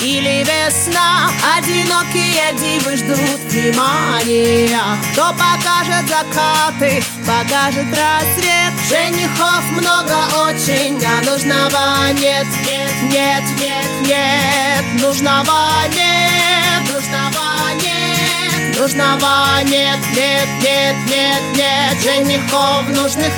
или весна. Одинокие дивы ждут внимания. Кто покажет закаты, покажет рассвет. Женихов много очень, а нужного нет. Нет, нет, нет, нужного нет. Нужного нет. Нужного нет, нет, нет, нет, нет. Женихов нужных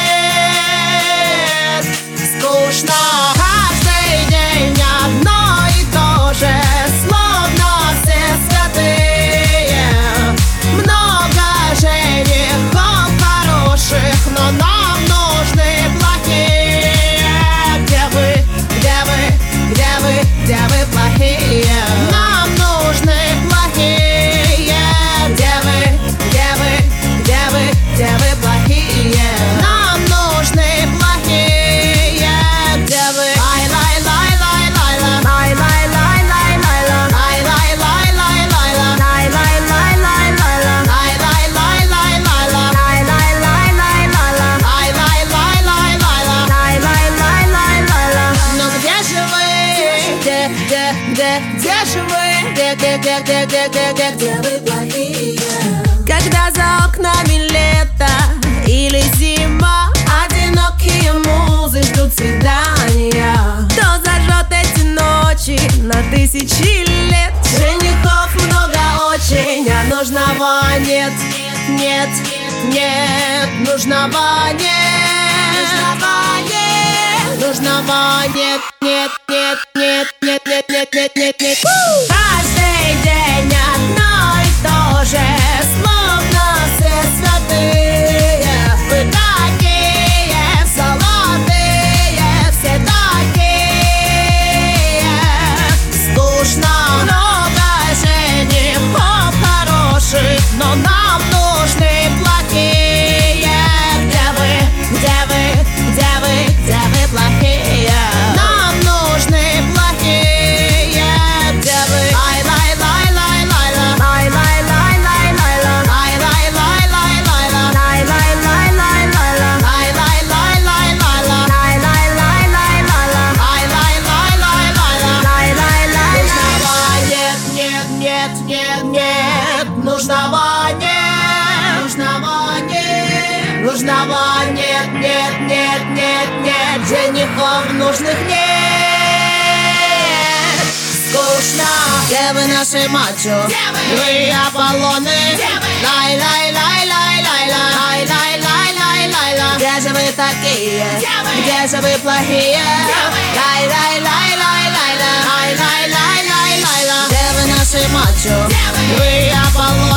нет. Скучно. Каждый день одно и то же, словно все святые. Много женихов хороших, но нам нужны плохие. Где вы, где вы, где вы, где вы плохие? Нам нужны плохие. Где вы, где вы, где вы, где вы плохие? Нам нужны плохие. Где вы? Где же вы? Где вы плохие? Когда за окнами лето или зима, одинокие музы ждут свидания. Кто зажжет эти ночи на тысячи лет? Женихов много очень, а нужного нет. Нет, нет, нужного нет. Нужного нет. Нет, нет, нет, нет, нет, нет, нет, нет, нет. Каждый день одно и то же, словно все святые. Вы такие золотые, все такие. Скучно. Много женихов хороших, но нам нужны плохие. Где вы, где вы, где вы, где вы плохие? Нам нужны плохие. Где вы? Нужного нет. Нужного нет, нет, нет, нет, нет. Женихов нужных нет. Скучно. Где вы наши мачо? Вы Аполлоны. Лай-лай-лай-лай-лай-ла. Лай-лай-лай-лай-лай-ла. Где же вы такие? Где же вы плохие? Лай-лай-лай-лай-лай-ла. Лай-лай-лай-лай-лай-ла. Где вы наши мачо? Вы Аполлоны.